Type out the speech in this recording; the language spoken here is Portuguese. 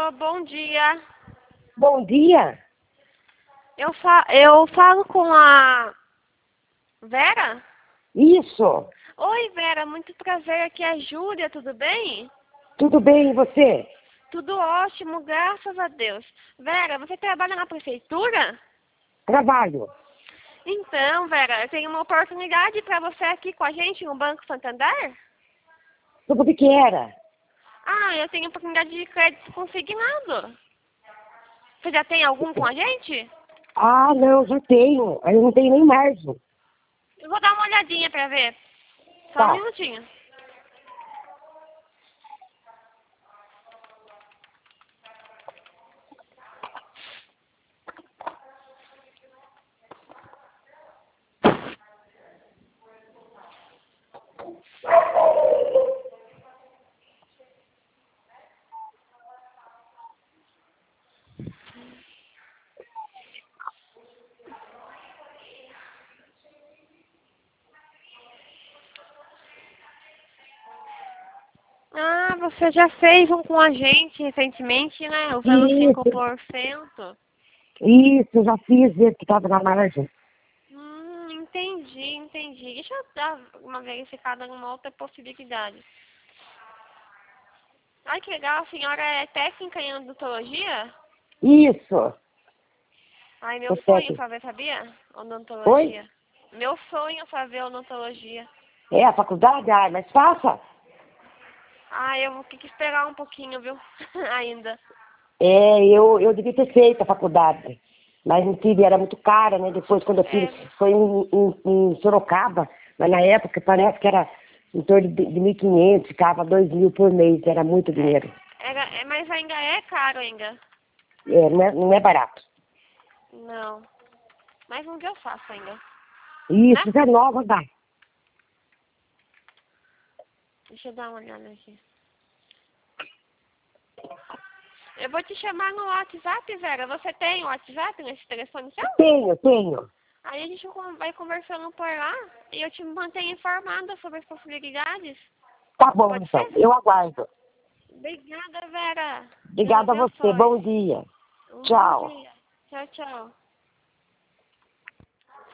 Alô, bom dia. Bom dia. Eu falo com a Vera? Isso. Oi, Vera, muito prazer. Aqui é a Júlia, tudo bem? Tudo bem, e você? Tudo ótimo, graças a Deus. Vera, você trabalha na prefeitura? Trabalho. Então, Vera, eu tenho uma oportunidade para você aqui com a gente no Banco Santander? Sobre o que era? Ah, eu tenho oportunidade de crédito consignado. Você já tem algum com a gente? Ah, não, já tenho. Eu não tenho nem margem. Eu vou dar uma olhadinha para ver. Só um Tá. minutinho. Ah, você já fez um com a gente recentemente, né? Usando Isso, 5%. isso, já fiz esse que estava na margem. Entendi. Deixa eu dar uma verificada numa outra possibilidade. Ai, que legal, a senhora é técnica em odontologia? Isso. Ai, meu O sonho técnico. fazer, sabia? Oi? Odontologia. Meu sonho fazer odontologia. É a faculdade? Ah, mas faça. Ah, eu vou ter que esperar um pouquinho, viu? Ainda. É, eu devia ter feito a faculdade. Mas não tive, era muito cara, né? Depois, quando eu fiz, É, foi em Sorocaba. Mas na época, parece que era em torno de 1.500, ficava 2.000 por mês. Era muito dinheiro. mas ainda é caro ainda. É, não é barato. Não. Mas um dia eu faço ainda. Né? Isso, é nova, dá. Deixa eu dar uma olhada aqui. Eu vou te chamar no WhatsApp, Vera. Você tem o WhatsApp nesse telefone seu? Tenho. Aí a gente vai conversando por lá e eu te mantenho informada sobre as possibilidades. Tá bom, Pode então. ser? Eu aguardo. Obrigada, Vera. Deus Obrigada a você. abençoe. Bom dia. Um bom Tchau. dia. Tchau, tchau.